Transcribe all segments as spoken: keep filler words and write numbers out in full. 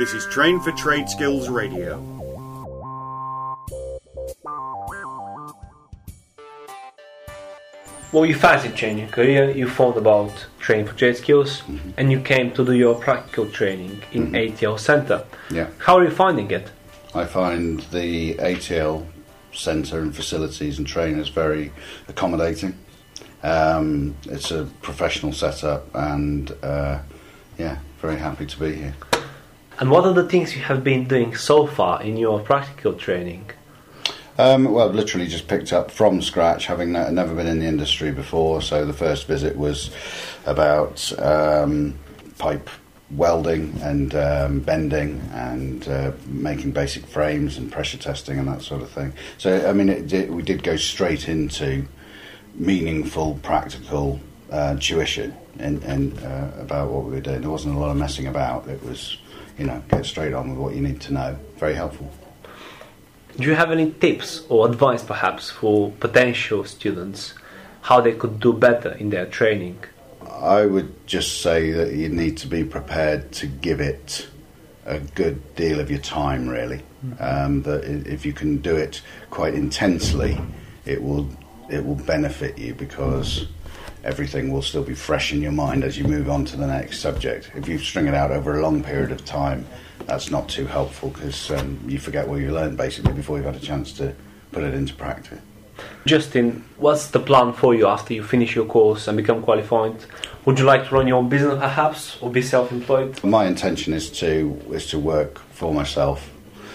This is Train for Trade Skills Radio. Well, you fancied changing career, you thought about training for trade skills, mm-hmm. and you came to do your practical training in mm-hmm. A T L Centre. Yeah. How are you finding it? I find the A T L Centre and facilities and trainers very accommodating. Um, it's a professional setup, and uh, yeah, very happy to be here. And what are the things you have been doing so far in your practical training? Um, well, I've literally just picked up from scratch, having ne- never been in the industry before. So the first visit was about um, pipe welding and um, bending and uh, making basic frames and pressure testing and that sort of thing. So, I mean, it did, we did go straight into meaningful, practical uh, tuition and, and uh, about what we were doing. There wasn't a lot of messing about. It was, you know, get straight on with what you need to know. Very helpful. Do you have any tips or advice perhaps for potential students how they could do better in their training? I would just say that you need to be prepared to give it a good deal of your time, really. Mm-hmm. Um, that if you can do it quite intensely, it will it will benefit you, because everything will still be fresh in your mind as you move on to the next subject. If you string it out over a long period of time, that's not too helpful, because um, you forget what you learned basically before you've had a chance to put it into practice. Justin, what's the plan for you after you finish your course and become qualified? Would you like to run your own business perhaps, or be self-employed? My intention is to is to work for myself.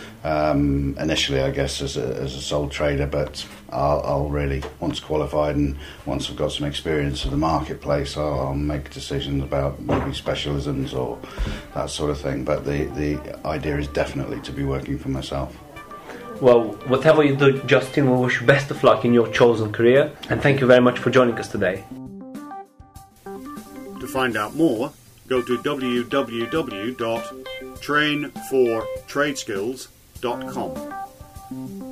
Um, initially, I guess, as a, as a sole trader, but I'll, I'll really, once qualified and once I've got some experience of the marketplace, I'll, I'll make decisions about maybe specialisms or that sort of thing. But the, the idea is definitely to be working for myself. Well, whatever you do, Justin, we wish you best of luck in your chosen career, and thank you very much for joining us today. To find out more, go to w w w dot train for trade skills dot com.